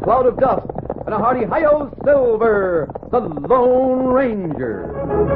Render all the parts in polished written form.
cloud of dust, and a hearty hi-yo Silver, the Lone Ranger.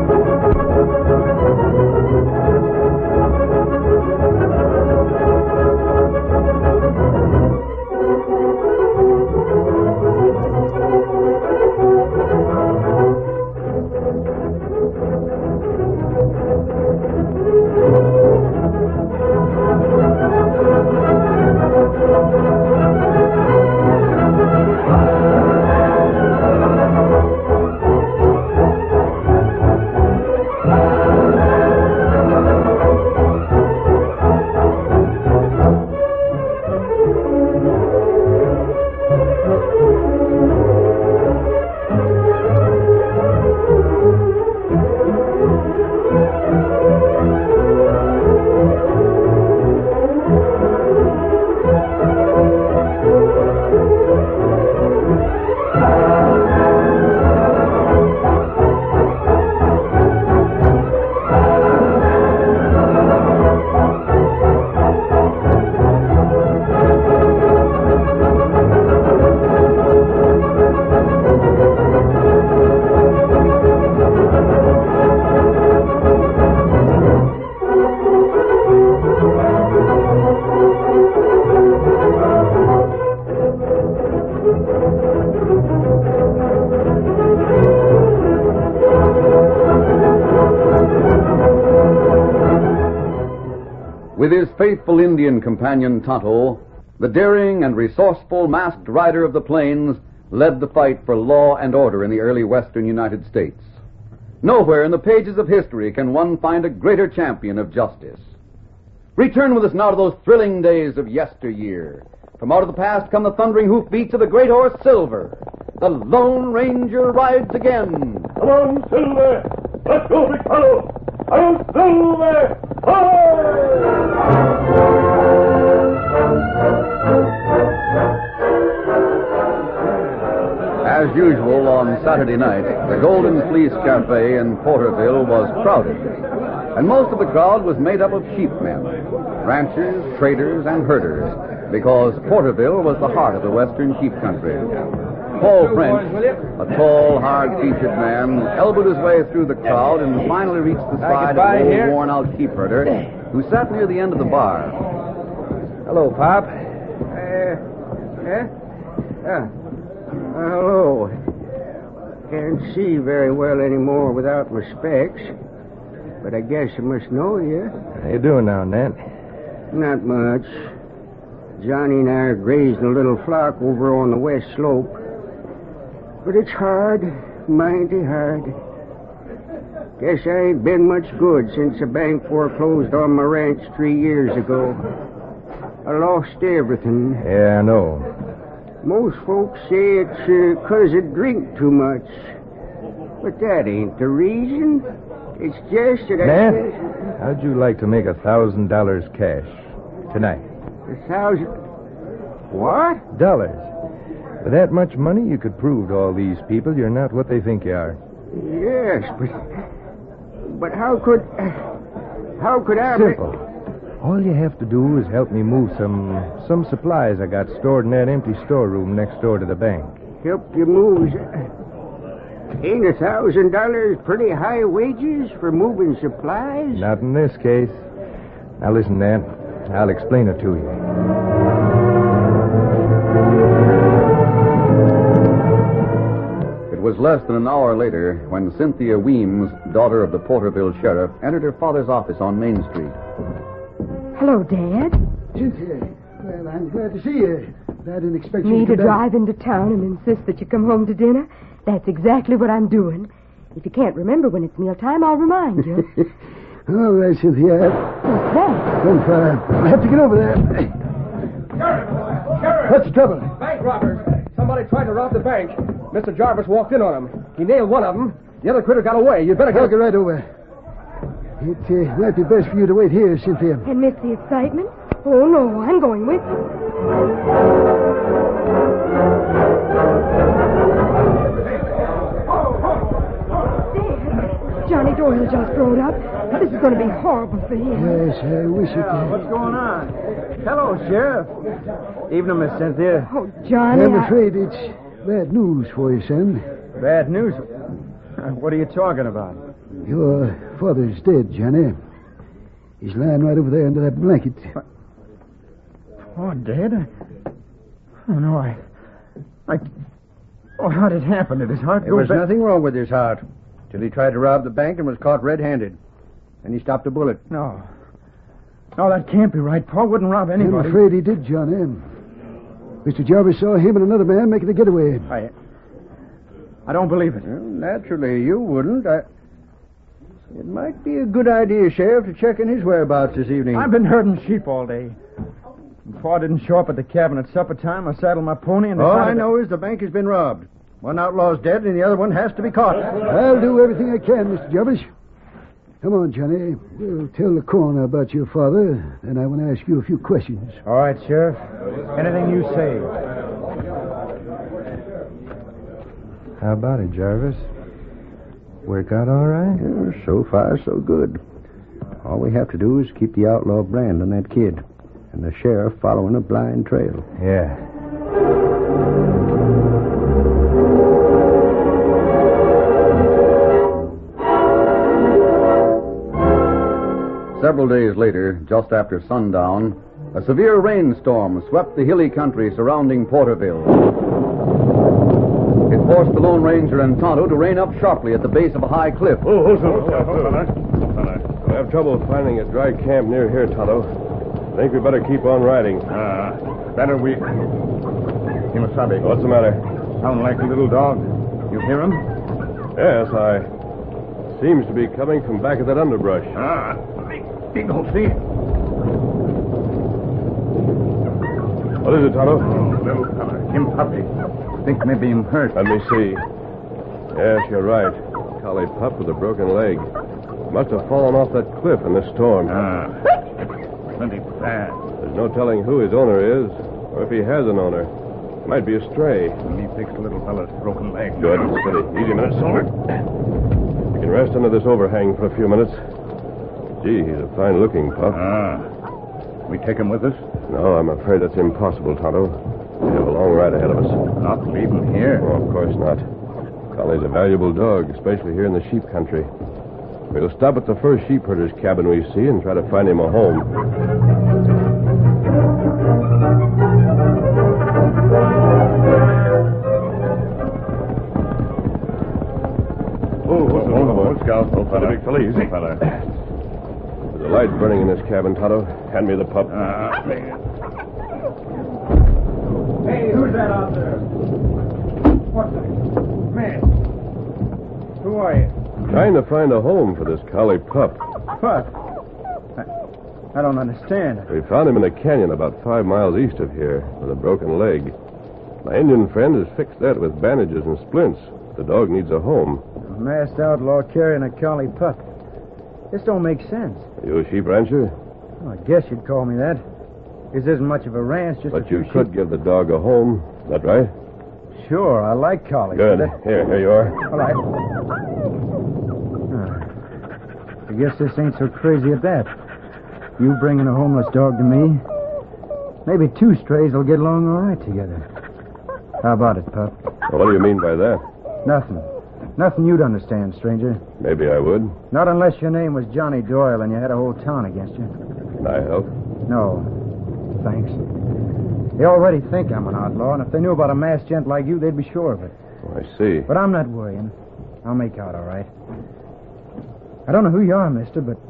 With his faithful Indian companion Tonto, the daring and resourceful masked rider of the plains led the fight for law and order in the early western United States. Nowhere in the pages of history can one find a greater champion of justice. Return with us now to those thrilling days of yesteryear. From out of the past come the thundering hoofbeats of the great horse Silver. The Lone Ranger rides again. Come on, Silver! Let's go, big fellow! I'm Silver! As usual on Saturday night, the Golden Fleece Cafe in Porterville was crowded, and most of the crowd was made up of sheepmen, ranchers, traders, and herders, because Porterville was the heart of the western sheep country. Paul French, a tall, hard-featured man, elbowed his way through the crowd and finally reached the side of an old, worn-out sheep herder who sat near the end of the bar. Hello, Pop. Hello. Can't see very well anymore without my specs, but I guess I must know you. How you doing now, Nat? Not much. Johnny and I are grazing a little flock over on the west slope. But it's hard, mighty hard. Guess I ain't been much good since the bank foreclosed on my ranch 3 years ago. I lost everything. Yeah, I know. Most folks say it's 'cause I drink too much. But that ain't the reason. It's just that Nat, how'd you like to make $1,000 cash tonight? 1,000... What? Dollars. With that much money, you could prove to all these people you're not what they think you are. Yes, but how could I... Simple. All you have to do is help me move some supplies I got stored in that empty storeroom next door to the bank. Help you move... Ain't $1,000 pretty high wages for moving supplies? Not in this case. Now listen, Nat. I'll explain it to you. It was less than an hour later when Cynthia Weems, daughter of the Porterville sheriff, entered her father's office on Main Street. Hello, Dad. Cynthia, well, I'm glad to see you. I didn't expect you Me to to drive into town and insist that you come home to dinner? That's exactly what I'm doing. If you can't remember when it's mealtime, I'll remind you. All right, Cynthia. What's that? Don't fire. I have to get over there. Sheriff! What's the trouble? Bank robbers. Somebody tried to rob the bank. Mr. Jarvis walked in on him. He nailed one of them. The other critter got away. You'd better I'll get right over. It might be best for you to wait here, Cynthia. And miss the excitement? Oh, no, I'm going with you. Dad, Johnny Doyle just rode up. This is going to be horrible for him. Yes, I wish it did. What's going on? Hello, Sheriff. Evening, Miss Cynthia. Oh, Johnny. I'm afraid it's bad news for you, son. Bad news? What are you talking about? Your father's dead, Johnny. He's lying right over there under that blanket. Oh, dead? Oh, no, Oh, how did it happen? Did his heart There was nothing wrong with his heart till he tried to rob the bank and was caught red-handed. And he stopped a bullet. No. No, that can't be right. Paul wouldn't rob anybody. I'm afraid he did, Johnny. Mr. Jarvis saw him and another man making a getaway. I don't believe it. Well, naturally, you wouldn't. It might be a good idea, Sheriff, to check in his whereabouts this evening. I've been herding sheep all day. Before I didn't show up at the cabin at supper time, I saddled my pony and... All I know is the bank has been robbed. One outlaw's dead and the other one has to be caught. I'll do everything I can, Mr. Jarvis. Come on, Johnny. We'll tell the coroner about your father, and I want to ask you a few questions. All right, Sheriff. Anything you say. How about it, Jarvis? Work out all right? Yeah, so far, so good. All we have to do is keep the outlaw brand on that kid, and the sheriff following a blind trail. Yeah. Several days later, just after sundown, a severe rainstorm swept the hilly country surrounding Porterville. It forced the Lone Ranger and Tonto to rein up sharply at the base of a high cliff. Hold on. I have trouble finding a dry camp near here, Tonto. I think we better keep on riding. Better we... Kimasabi. What's the matter? Sound like a little dog. You hear him? Yes, seems to be coming from back of that underbrush. Big old see. What is it, Tonto? Little fella. Him puppy. Think maybe him hurt. Let me see. Yes, you're right. Collie pup with a broken leg. Must have fallen off that cliff in the storm. Plenty bad. There's no telling who his owner is, or if he has an owner. Might be a stray. He fixed the little fella's broken leg. Good. Steady. Easy a minute, Silver. You can rest under this overhang for a few minutes. Gee, he's a fine-looking pup. We take him with us? No, I'm afraid that's impossible, Tonto. We have a long ride ahead of us. Not leave him here. Oh, of course not. Collie's a valuable dog, especially here in the sheep country. We'll stop at the first sheep herder's cabin we see and try to find him a home. Hold, Scout. Old fella. Big fella, easy. Fella. There's a light burning in this cabin, Tonto. Hand me the pup. Hey, who's that out there? What's that? Man. Who are you? Trying to find a home for this collie pup. What? I don't understand. We found him in a canyon about 5 miles east of here with a broken leg. My Indian friend has fixed that with bandages and splints. The dog needs a home. A masked outlaw carrying a collie pup. This don't make sense. Are you a sheep rancher? Well, I guess you'd call me that. This isn't much of a ranch, just But a few you could give the dog a home. Is that right? sheep. Sure, I like collies. Good. but Here you are. All right. I guess this ain't so crazy at that. You bringing a homeless dog to me? Maybe 2 strays will get along all right together. How about it, pup? Well, what do you mean by that? Nothing. Nothing you'd understand, stranger. Maybe I would. Not unless your name was Johnny Doyle and you had a whole town against you. Can I help? No. Thanks. They already think I'm an outlaw, and if they knew about a masked gent like you, they'd be sure of it. Oh, I see. But I'm not worrying. I'll make out all right. I don't know who you are, mister, but...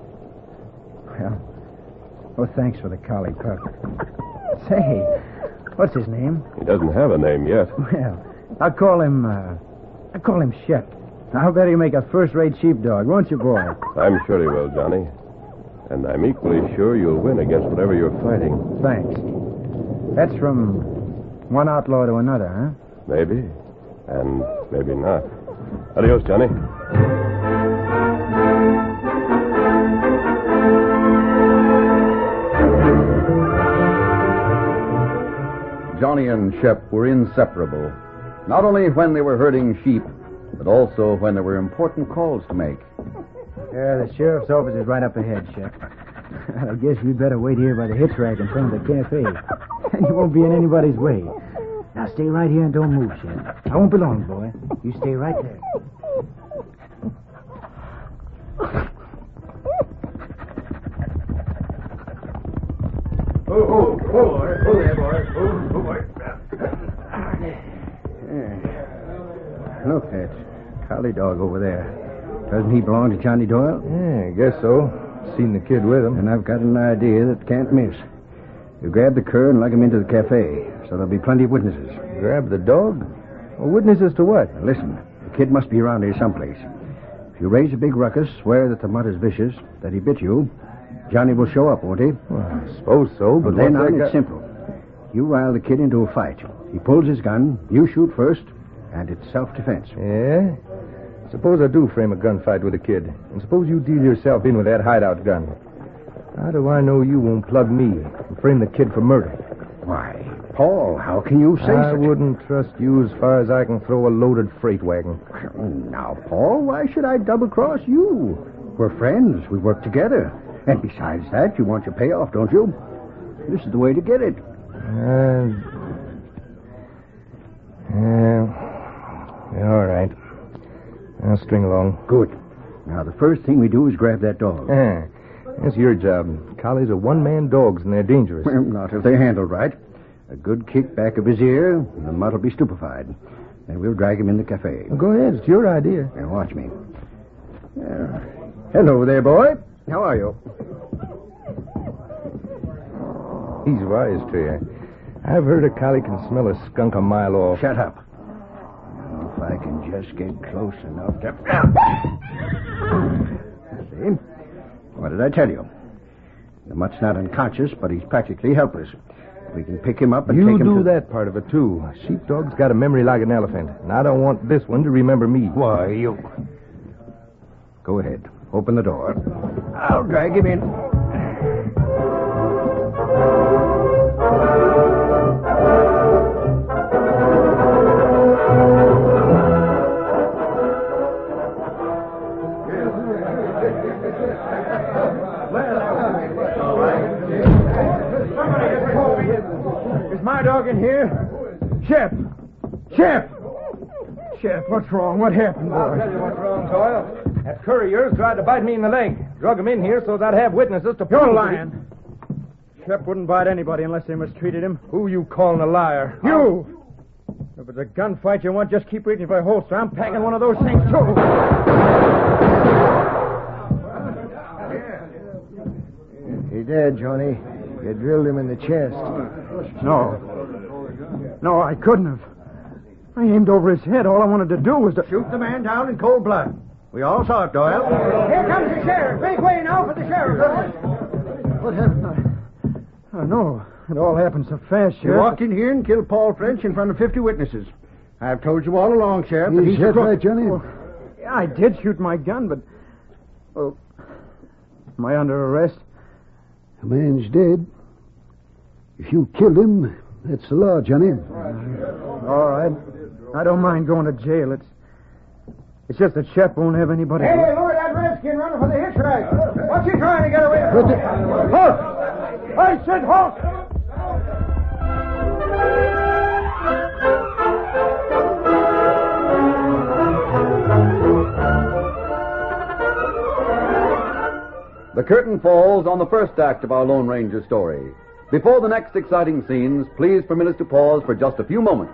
Well, thanks for the collie pup. Say, what's his name? He doesn't have a name yet. Well, I'll call him Shep. I'll bet he'll make a first-rate sheepdog, won't you, boy? I'm sure he will, Johnny. And I'm equally sure you'll win against whatever you're fighting. Thanks. That's from one outlaw to another, huh? Maybe. And maybe not. Adios, Johnny. Johnny and Shep were inseparable, not only when they were herding sheep, but also when there were important calls to make. Yeah, the sheriff's office is right up ahead, Shep. I guess we'd better wait here by the hitch rack in front of the cafe. And you won't be in anybody's way. Now stay right here and don't move, Shep. I won't be long, boy. You stay right there. Oh, there, boy. Oh, boy. Look, that collie dog over there. Doesn't he belong to Johnny Doyle? Yeah, I guess so. Seen the kid with him. And I've got an idea that can't miss. You grab the cur and lug him into the cafe, so there'll be plenty of witnesses. Grab the dog? Well, witnesses to what? Now, listen, the kid must be around here someplace. If you raise a big ruckus, swear that the mutt is vicious, that he bit you, Johnny will show up, won't he? Well, I suppose so, but then what's on, that it's simple. You rile the kid into a fight. He pulls his gun, you shoot first, and it's self-defense. Yeah? Suppose I do frame a gunfight with a kid, and suppose you deal yourself in with that hideout gun. How do I know you won't plug me and frame the kid for murder? Why, Paul, how can you say I wouldn't trust you as far as I can throw a loaded freight wagon. Now, Paul, why should I double-cross you? We're friends. We work together. And besides that, you want your payoff, don't you? This is the way to get it. Yeah, all right. I'll string along. Good. Now, the first thing we do is grab that dog. That's your job. Collies are one-man dogs, and they're dangerous. Well, not if they're handled right. A good kick back of his ear, and the mutt will be stupefied. Then we'll drag him in the cafe. Well, go ahead. It's your idea. Now, watch me. Hello there, boy. How are you? He's wise to you. I've heard a collie can smell a skunk a mile off. Shut up. Now, if I can just get close enough to... See? What did I tell you? The mutt's not unconscious, but he's practically helpless. We can pick him up and take him You do that part of it, too. A sheepdog's got a memory like an elephant, and I don't want this one to remember me. Why, you... Go ahead. Open the door. I'll drag him in. Is my dog in here? Shep! Shep! Shep, what's wrong? What happened, boy? I'll tell you what's wrong, Doyle. That cur of yours tried to bite me in the leg. Drug him in here so that I'd have witnesses to prove... You're lying. Shep wouldn't bite anybody unless they mistreated him. Who you calling a liar? You! If it's a gunfight you want, just keep reaching for a holster. I'm packing one of those things, too. He's dead, Johnny. You drilled him in the chest. No, I couldn't have. I aimed over his head. All I wanted to do was to... Shoot the man down in cold blood. We all saw it, Doyle. Here comes the sheriff. Make way now for the sheriff. What happened? I know. It all happened so fast, You Sheriff. walked in here and killed Paul French in front of 50 witnesses. I've told you all along, Sheriff, that he's Is that crook. right, Johnny? Yeah, I did shoot my gun, but... Well, am I under arrest? The man's dead. If you killed him, that's the law, Johnny. All right. I don't mind going to jail. It's just that Shep won't have anybody... Hey, look at that redskin running for the hitch rack. What's he trying to get away from? Halt! I said halt! The curtain falls on the first act of our Lone Ranger story. Before the next exciting scenes, please permit us to pause for just a few moments.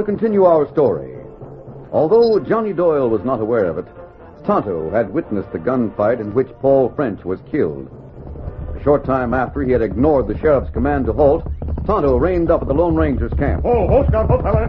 continue our story. Although Johnny Doyle was not aware of it, Tonto had witnessed the gunfight in which Paul French was killed. A short time after he had ignored the sheriff's command to halt, Tonto reined up at the Lone Ranger's camp. Oh, Scout, fella.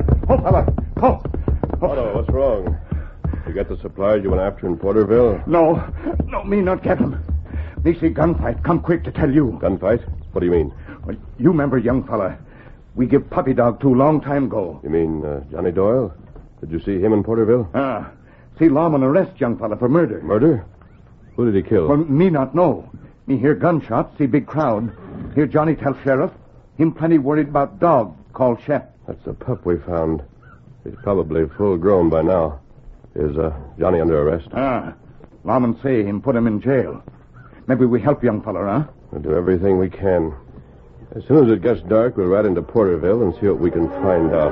Otto, what's wrong? You got the supplies you went after in Porterville? No, me not get 'em. Me see gunfight. Come quick to tell you. Gunfight? What do you mean? Well, you remember, young fella, we give puppy dog to long time ago. You mean Johnny Doyle? Did you see him in Porterville? See lawman arrest young fella for murder. Murder? Who did he kill? Well, me not know. Me hear gunshots, see big crowd. Hear Johnny tell sheriff. Him plenty worried about dog called Shep. That's the pup we found. He's probably full grown by now. Is Johnny under arrest? Lawman say him put him in jail. Maybe we help young fella, huh? We'll do everything we can. As soon as it gets dark, we'll ride into Porterville and see what we can find out.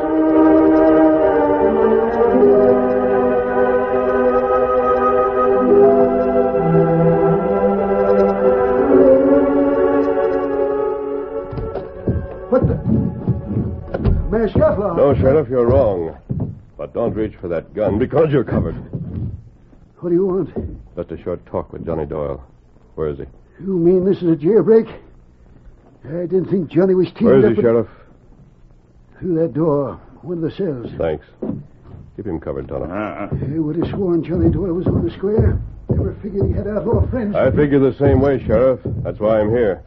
What the? Mayor Scufflaw. No, Sheriff, you're wrong. But don't reach for that gun because you're covered. What do you want? Just a short talk with Johnny Doyle. Where is he? You mean this is a jailbreak? I didn't think Johnny was teamed Where up is he, Sheriff? Through that door. One of the cells. Thanks. Keep him covered, Tonto. I would have sworn Johnny Doyle was on the square. Never figured he had outlaw friends. I figure the same way, Sheriff. That's why I'm here.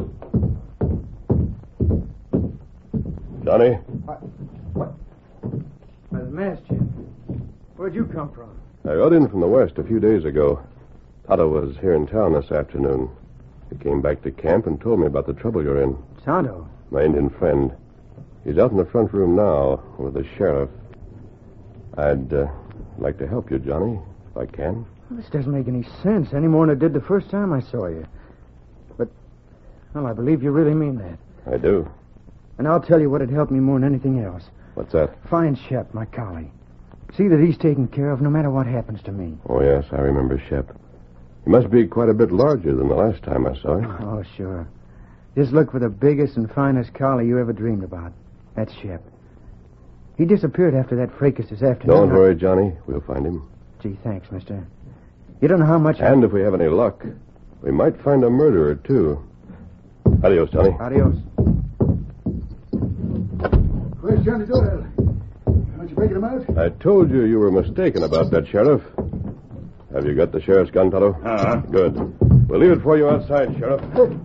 Johnny? What? The masked Jim. Where'd you come from? I rode in from the west a few days ago. Tonto was here in town this afternoon. He came back to camp and told me about the trouble you're in. Tonto? My Indian friend. He's out in the front room now with the sheriff. I'd like to help you, Johnny, if I can. Well, this doesn't make any sense any more than it did the first time I saw you. But, well, I believe you really mean that. I do. And I'll tell you what'd help me more than anything else. What's that? Find Shep, my collie. See that he's taken care of no matter what happens to me. Oh, yes, I remember Shep. He must be quite a bit larger than the last time I saw him. Oh, sure. Just look for the biggest and finest collie you ever dreamed about. That's Shep. He disappeared after that fracas this afternoon. Don't worry, Johnny. We'll find him. Gee, thanks, mister. You don't know how much... And if we have any luck, we might find a murderer, too. Adios, Johnny. Adios. Where's Johnny Doyle? Aren't you breaking him out? I told you were mistaken about that, Sheriff. Have you got the sheriff's gun, Tonto? Good. We'll leave it for you outside, Sheriff.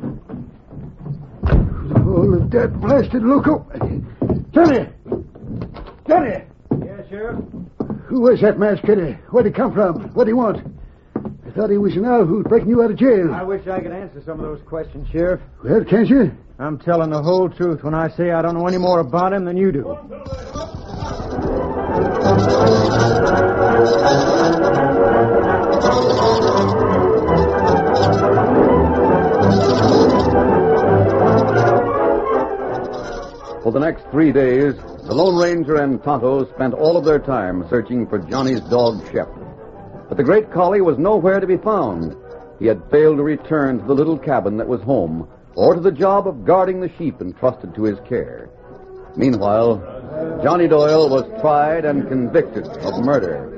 Oh, that blasted loco. Johnny! Johnny! Yeah, Sheriff? Who was that masked kid? Where'd he come from? What'd he want? I thought he was an owl who's breaking you out of jail. I wish I could answer some of those questions, Sheriff. Well, can't you? I'm telling the whole truth when I say I don't know any more about him than you do. For the next 3 days, the Lone Ranger and Tonto spent all of their time searching for Johnny's dog, Shep. But the great collie was nowhere to be found. He had failed to return to the little cabin that was home, or to the job of guarding the sheep entrusted to his care. Meanwhile, Johnny Doyle was tried and convicted of murder.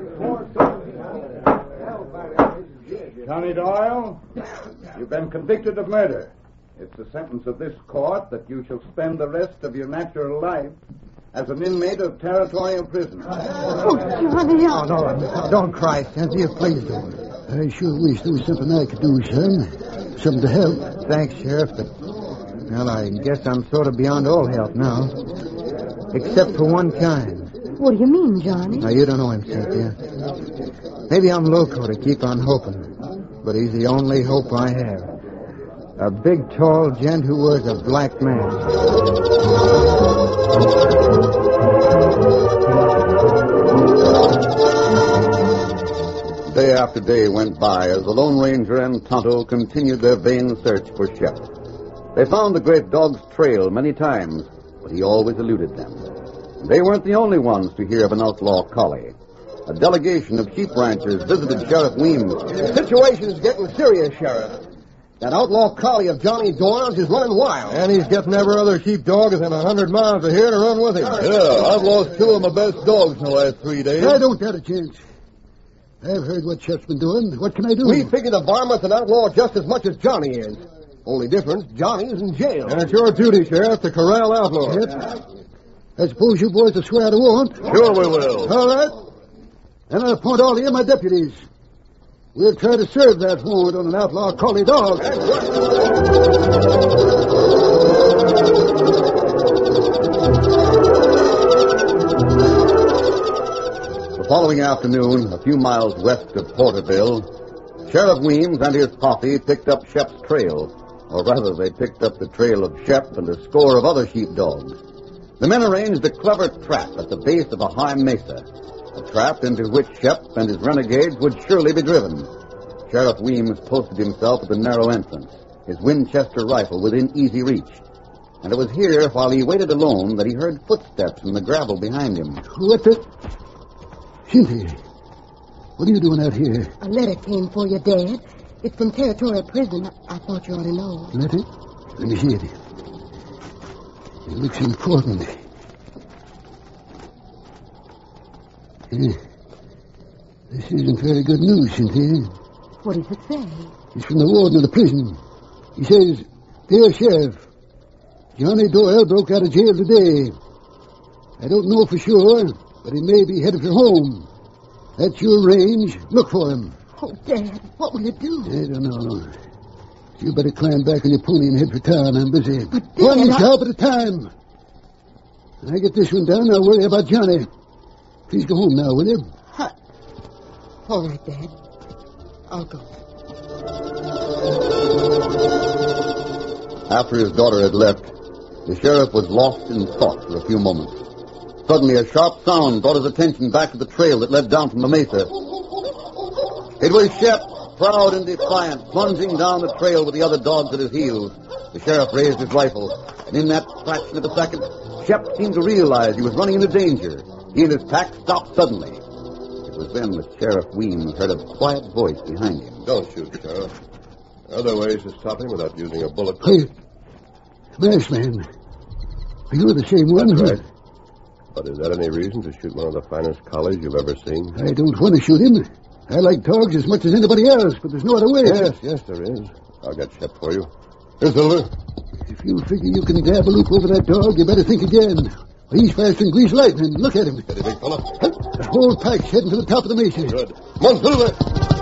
Johnny Doyle, you've been convicted of murder. It's the sentence of this court that you shall spend the rest of your natural life as an inmate of territorial prison. Oh, Johnny. Oh, no, don't cry, Cynthia. Please don't. I sure wish there was something I could do, son. Something to help. Thanks, Sheriff, but... Well, I guess I'm sort of beyond all help now. Except for one kind. What do you mean, Johnny? Now, you don't know him, Cynthia. Maybe I'm loco to keep on hoping, but he's the only hope I have. A big, tall gent who wears a black mask. Day after day went by as the Lone Ranger and Tonto continued their vain search for Shep. They found the great dog's trail many times, but he always eluded them. They weren't the only ones to hear of an outlaw collie. A delegation of sheep ranchers visited Sheriff Weems. The situation's getting serious, Sheriff. That outlaw collie of Johnny Doyle's is running wild. And he's getting every other sheepdog within 100 miles of here to run with him. Yeah, I've lost 2 of my best dogs in the last 3 days. I don't got a chance. I've heard what Shep's been doing. What can I do? We figure the varmint's an outlaw just as much as Johnny is. Only difference, Johnny's in jail. And it's your duty, Sheriff, to corral outlaws. Yep. I suppose you boys will swear to warrant. Sure we will. All right. Then I'll appoint all of you my deputies. We'll try to serve that warrant on an outlaw collie dog. The following afternoon, a few miles west of Porterville, Sheriff Weems and his posse picked up Shep's trail. Or rather, they picked up the trail of Shep and a score of other sheepdogs. The men arranged a clever trap at the base of a high mesa, a trap into which Shep and his renegades would surely be driven. Sheriff Weems posted himself at the narrow entrance, his Winchester rifle within easy reach. And it was here, while he waited alone, that he heard footsteps in the gravel behind him. What the... Cynthia, what are you doing out here? A letter came for you, Dad. It's from Territorial Prison. I thought you ought to know. Letter? Let me see it. It looks important. This isn't very good news, Cynthia. What does it say? It's from the warden of the prison. He says, "Dear Sheriff, Johnny Doyle broke out of jail today. I don't know for sure, but he may be headed for home. At your range, look for him." Oh, Dad, what will you do? I don't know. You better climb back on your pony and head for town. I'm busy. But, Dad, one job at a time. When I get this one done, I'll worry about Johnny. Please go home now, will you? All right, Dad. I'll go. After his daughter had left, the sheriff was lost in thought for a few moments. Suddenly, a sharp sound brought his attention back to the trail that led down from the mesa. It was Shep, proud and defiant, plunging down the trail with the other dogs at his heels. The sheriff raised his rifle, and in that fraction of a second, Shep seemed to realize he was running into danger. He and his pack stopped suddenly. It was then that Sheriff Weems heard a quiet voice behind him. Don't shoot, Sheriff. There are other ways to stop him without using a bullet. Hey, Masked Man. Are you the same one? Right. But is that any reason to shoot one of the finest collies you've ever seen? I don't want to shoot him. I like dogs as much as anybody else, but there's no other way. Yes, there is. I'll get Shep for you. Here, Silver. If you figure you can dab a loop over that dog, you better think again. He's fast than greased lightning. Look at him. Steady, big fella. The whole pack's heading to the top of the mesa. Good. Come on, Silver.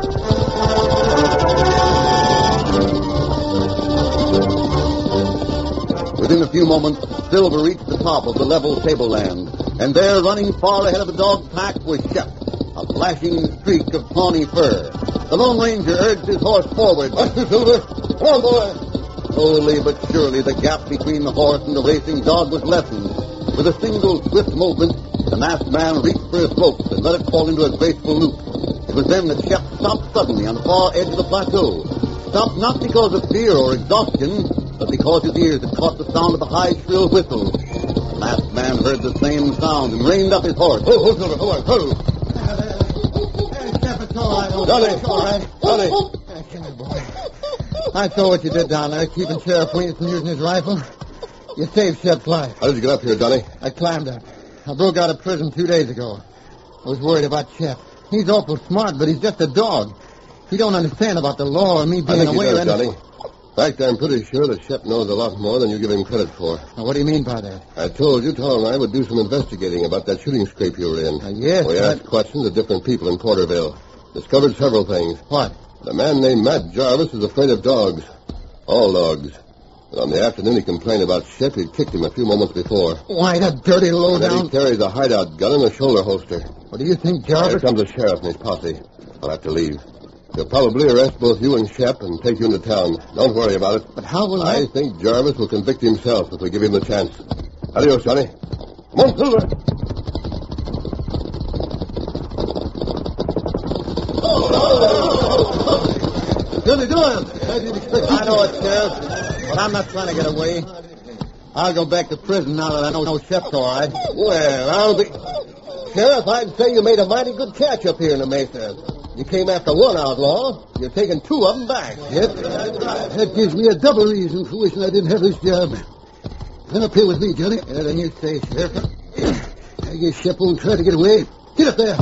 Within a few moments, Silver reached the top of the level tableland, and there, running far ahead of the dog pack, was Shep, a flashing streak of tawny fur. The Lone Ranger urged his horse forward. Silver. Come on, boy. Slowly but surely, the gap between the horse and the racing dog was lessened. With a single swift movement, the masked man reached for his ropes and let it fall into a graceful loop. It was then that Shep stopped suddenly on the far edge of the plateau. Stopped not because of fear or exhaustion, but because his ears had caught the sound of a high, shrill whistle. The masked man heard the same sound and reined up his horse. Oh, Silver, come on, hurry. Shep, it's all right. Johnny, It's all right. Johnny. Come here, boy. I saw what you did down there, keeping Sheriff Weems from using his rifle. You saved Shep's life. How did you get up here, Johnny? I climbed up. I broke out of prison 2 days ago. I was worried about Shep. He's awful smart, but he's just a dog. He don't understand about the law or me I being think he away. does, Johnny. In fact, I'm pretty sure that Shep knows a lot more than you give him credit for. Now, what do you mean by that? I told you Tom and I would do some investigating about that shooting scrape you were in. Yes, We asked questions of different people in Porterville. Discovered several things. What? The man named Matt Jarvis is afraid of dogs. All dogs. But on the afternoon he complained about Shep. He'd kicked him a few moments before. Why, that dirty And that low-down... he carries a hideout gun in a shoulder holster. What do you think, Here Jarvis? comes the sheriff and his posse. I'll have to leave. He'll probably arrest both you and Shep and take you into town. Don't worry about it. But how will I think Jarvis will convict himself if we give him the chance. Adios, Johnny. Come on, Silver. Billy Doyle! I know it, Sheriff, but I'm not trying to get away. I'll go back to prison now that I know Shep's all right. Well, I'll be... Sheriff, I'd say you made a mighty good catch up here in the mesa. You came after one outlaw. You're taking two of them back. Yep. That gives me a double reason for wishing I didn't have this job. Come up here with me, Johnny. Then you say, Sheriff. I guess Shep won't try to get away. Get up there.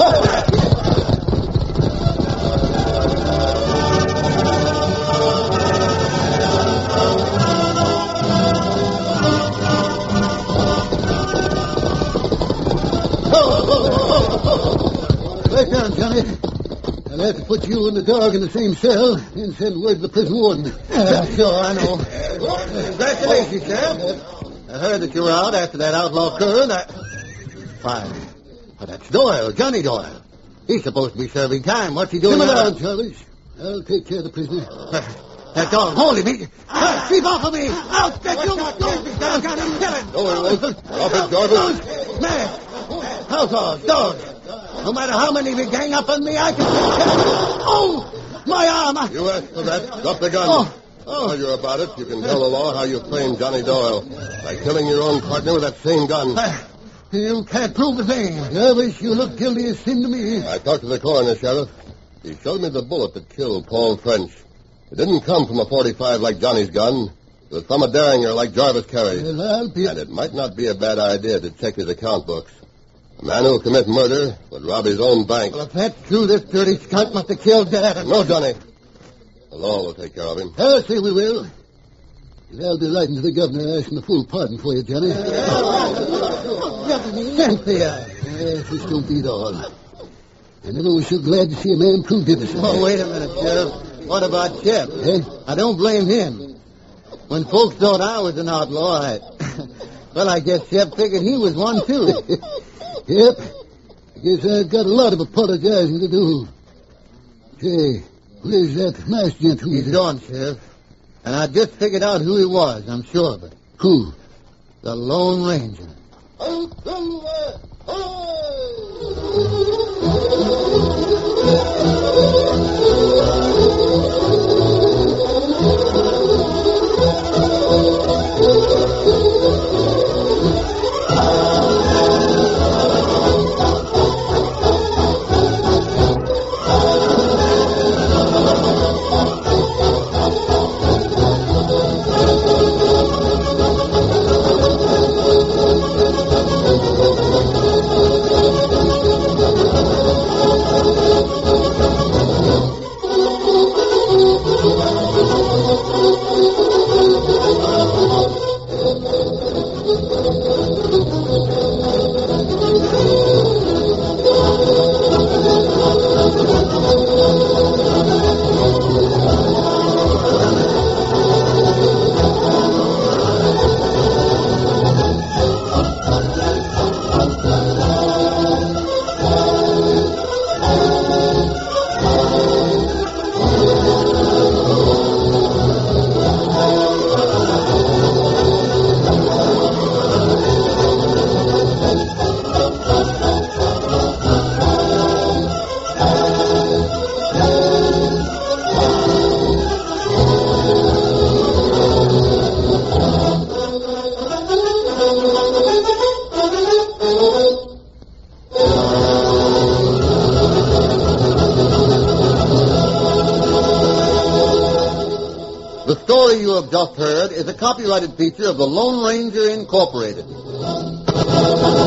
Right down, Johnny. I'll have to put you and the dog in the same cell and send word to the prison warden. Sure, I know. Congratulations, Sheriff. I heard that you were out after that outlaw Curran. Fine. But that's Doyle, Johnny Doyle. He's supposed to be serving time. What's he doing Come now? on, Jarvis. I'll take care of the prisoner. That dog, hold him. Keep off of me. Out, get you. Got him. Kill him. Don't worry, Wilson. Drop it, Jarvis. Man, outlaws, dogs. No matter how many we gang up on me, I can... Oh, my arm. You asked for that. Drop the gun. While you're about it, you can tell the law how you framed Johnny Doyle by killing your own partner with that same gun. You can't prove a thing. Jarvis, you look guilty as sin to me. I talked to the coroner, Sheriff. He showed me the bullet that killed Paul French. It didn't come from a .45 like Johnny's gun. It was from a Derringer like Jarvis carried. Well, I'll be... And it might not be a bad idea to check his account books. A man who'll commit murder would rob his own bank. Well, if that's true, this dirty skunk must have killed Dad. No, Johnny. The law will take care of him. I'll say we will. And I'll be writing to the governor asking a full pardon for you, Johnny. Cynthia. Yes, this don't beat all. I never was so glad to see a man proved innocent. Oh, wait a minute, Sheriff. What about Shep? I don't blame him. When folks thought I was an outlaw, I guess Shep figured he was one, too. Yep. I guess I've got a lot of apologizing to do. Say, where's that masked gent who... He's gone, Sheriff. And I just figured out who he was, I'm sure of it. Who? The Lone Ranger. The story you have just heard is a copyrighted feature of the Lone Ranger Incorporated.